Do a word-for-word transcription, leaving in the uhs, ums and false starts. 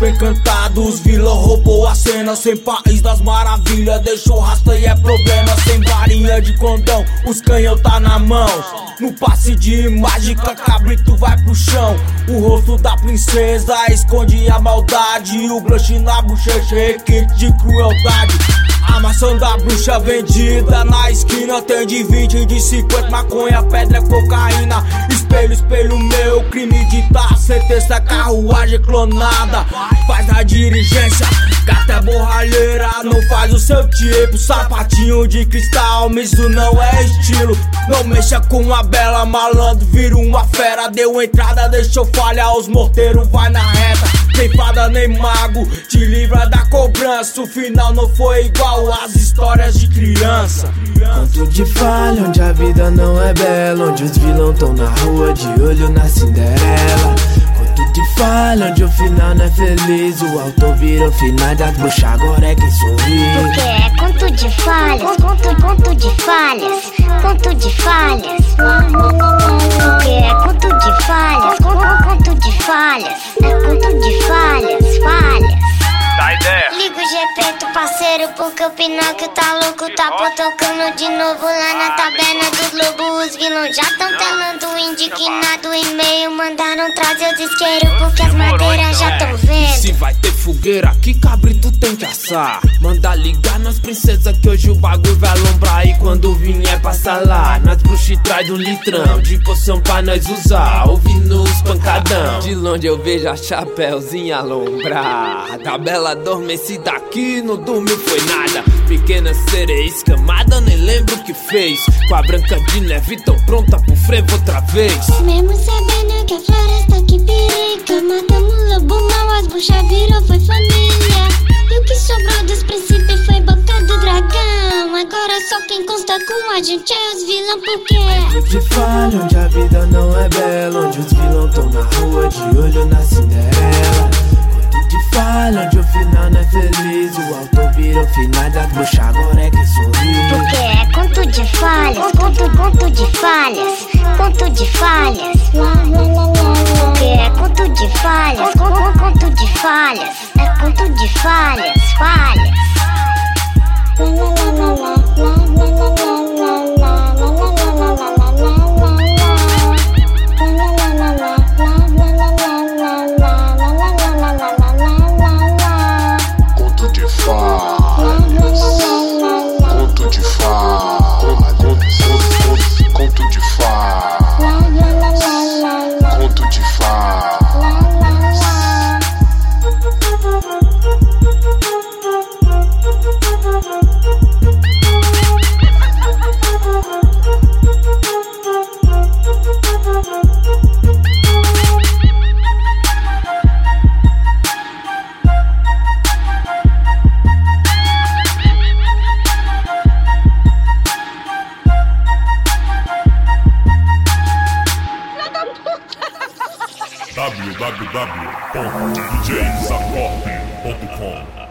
bem cantados, vilão roubou a cena. Sem país das maravilhas, deixou rasta e é problema. Sem varinha de condão, os canhão tá na mão. No passe de mágica, cabrito vai pro chão. O rosto da princesa esconde a maldade. O blush na bochecha, requinte de crueldade. A maçã da bruxa vendida na esquina tem de vinte, de cinquenta, maconha, pedra, cocaína. Espelho, espelho meu, crime de tá, sentença, carruagem clonada. Faz a dirigência, gata é borralheira, não faz o seu tipo. Sapatinho de cristal, mas isso não é estilo. Não mexa com a bela, malandro, vira uma fera. Deu entrada, deixou falha, os morteiros vai na reta. Nem fada nem mago, te livra da cobrança. O final não foi igual às histórias de criança. Conto de falha, onde a vida não é bela, onde os vilão tão na rua de olho na Cinderela. Conto de falha, onde o final não é feliz, o autor vira o final das bruxas, agora é quem sorri. Porque é conto de falhas, conto, conto de falhas, conto de falhas. Porque é conto de falhas, conto, conto de falhas, é conto de falhas, falhas. Dá ideia. Liga o Gepeto, parceiro, porque o Pinóquio tá louco. Tá tocando de novo lá na taberna dos lobos. Os vilões já tão telando, indignado e-mail. Mandaram trazer os isqueiros, porque as madeiras já tão vendo. Se vai ter fogueira aqui, cabrito tem que assar. Manda ligar nas princesas que hoje o bagulho vai alombrar. E quando vier passar lá, nós bruxos traz um litrão de poção pra nós usar, ouvindo os pancadão. De longe eu vejo a chapéuzinha alombrar. Da bela adormecida aqui, não dormiu foi nada. Pequena sereia escamada, nem lembro o que fez. Com a branca de neve tão pronta pro frevo outra vez. Mesmo sabendo que a floresta que periga, matamos o lobo mal, as bruxas virou, foi família. E o que sobrou dos princípios foi boca do dragão. Agora só quem consta com a gente é os vilão, porque de falha, onde a vida não é bela, onde os vilão tão na rua de olho na Cinderela. Conto de falha, onde o final não é feliz, o autor vira o final das bruxas, agora é quem sorri. porque é conto de falhas, conto, conto de falhas, conto de falhas. Porque é conto de falhas, conto, conto de falhas, é conto de falhas, falhas. Conto de falhas, conto de falhas, conto de falhas, conto de falhas. w w w ponto d j zacorp ponto com